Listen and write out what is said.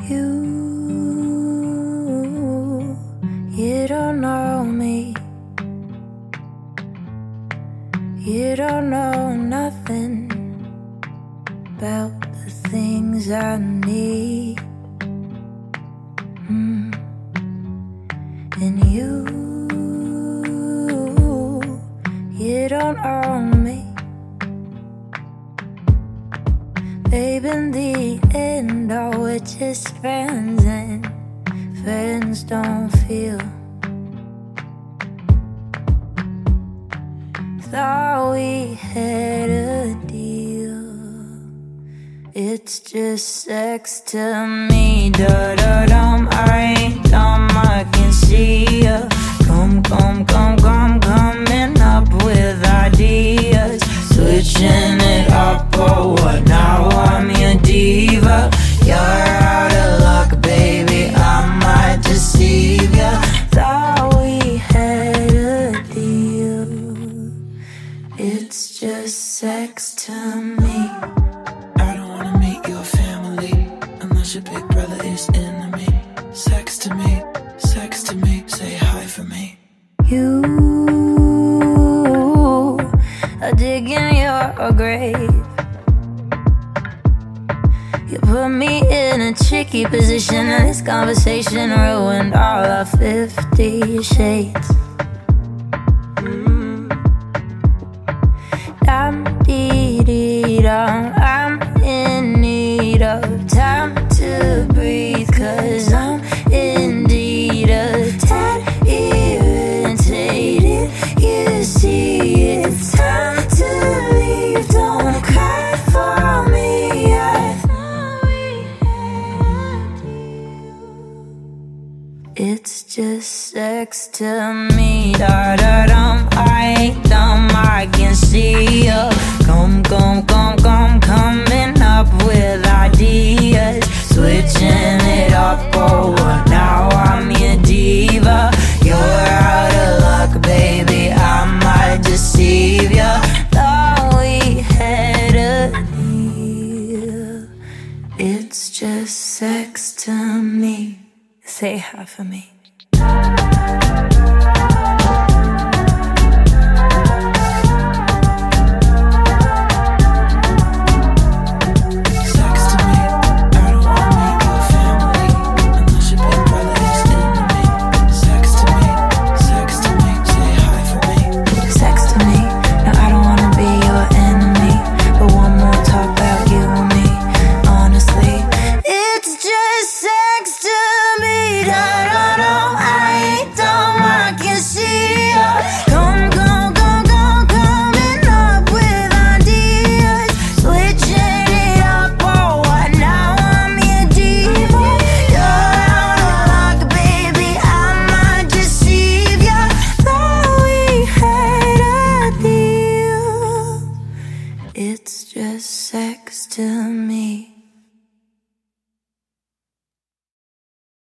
You don't know me. You don't know nothing about the things I need. And you don't own me. Babe, in the end, oh, we're just friends, and friends don't feel. Thought we had a deal. It's just sex to me. Da-da-dum, I ain't dumb, I can see ya. Coming up with ideas. Switching it up, oh, what now? I'm your diva. You're out of luck, baby, I might deceive ya. Thought we had a deal. It's just sex to me. I don't wanna meet your family unless your big brother is enemy. Sex to me, say hi for me. You are digging your grave. You put me in a tricky position, and this conversation ruined all our 50 shades. I'm in need of time to breathe, 'cause I'm indeed a tad irritated. You see, it's time to leave. Don't cry for me. I thought we had a deal. It's just sex to me. Da-da-dum, I ain't dumb, I can see ya. Coming up with ideas. Switching it up, oh, now I'm your diva. You're out of luck, baby, I might deceive ya. Thought we had a deal. It's just sex to me. Say hi for me.